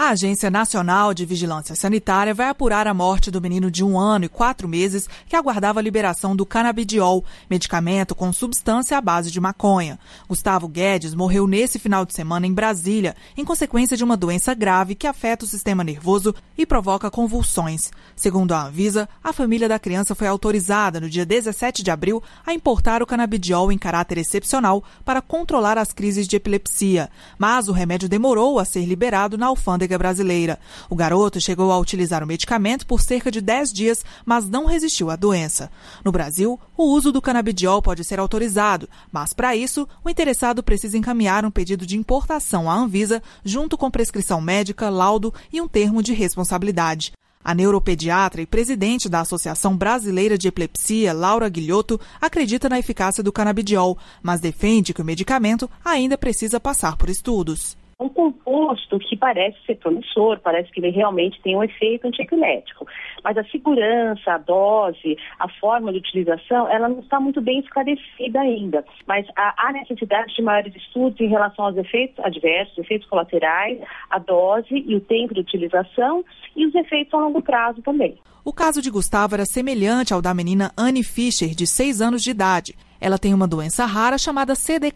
A Agência Nacional de Vigilância Sanitária vai apurar a morte do menino de 1 ano e 4 meses que aguardava a liberação do canabidiol, medicamento com substância à base de maconha. Gustavo Guedes morreu nesse final de semana em Brasília, em consequência de uma doença grave que afeta o sistema nervoso e provoca convulsões. Segundo a Anvisa, a família da criança foi autorizada no dia 17 de abril a importar o canabidiol em caráter excepcional para controlar as crises de epilepsia, mas o remédio demorou a ser liberado na alfândega brasileira. O garoto chegou a utilizar o medicamento por cerca de 10 dias, mas não resistiu à doença. No Brasil, o uso do canabidiol pode ser autorizado, mas para isso, o interessado precisa encaminhar um pedido de importação à Anvisa, junto com prescrição médica, laudo e um termo de responsabilidade. A neuropediatra e presidente da Associação Brasileira de Epilepsia, Laura Guilhotto, acredita na eficácia do canabidiol, mas defende que o medicamento ainda precisa passar por estudos. Um composto que parece ser promissor, parece que ele realmente tem um efeito antiepilético. Mas a segurança, a dose, a forma de utilização, ela não está muito bem esclarecida ainda. Mas há necessidade de maiores estudos em relação aos efeitos adversos, efeitos colaterais, a dose e o tempo de utilização e os efeitos a longo prazo também. O caso de Gustavo era semelhante ao da menina Anne Fischer, de 6 anos de idade. Ela tem uma doença rara chamada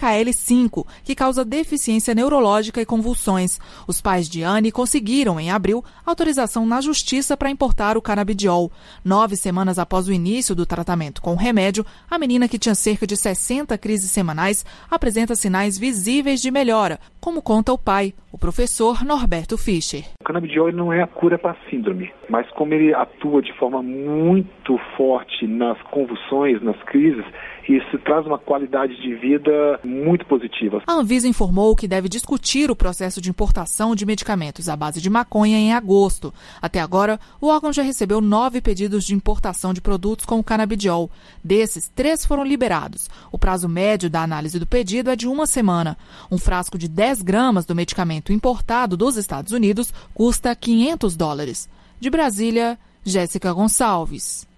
CDKL5, que causa deficiência neurológica e convulsões. Os pais de Anne conseguiram, em abril, autorização na justiça para importar o canabidiol. 9 semanas após o início do tratamento com o remédio, a menina, que tinha cerca de 60 crises semanais, apresenta sinais visíveis de melhora, como conta o pai, o professor Norberto Fischer. O canabidiol não é a cura para a síndrome, mas como ele atua de forma muito forte nas convulsões, nas crises, isso traz uma qualidade de vida muito positiva. A Anvisa informou que deve discutir o processo de importação de medicamentos à base de maconha em agosto. Até agora, o órgão já recebeu 9 pedidos de importação de produtos com o canabidiol. Desses, 3 foram liberados. O prazo médio da análise do pedido é de 1 semana. Um frasco de 10 gramas do medicamento importado dos Estados Unidos custa $500. De Brasília, Jéssica Gonçalves.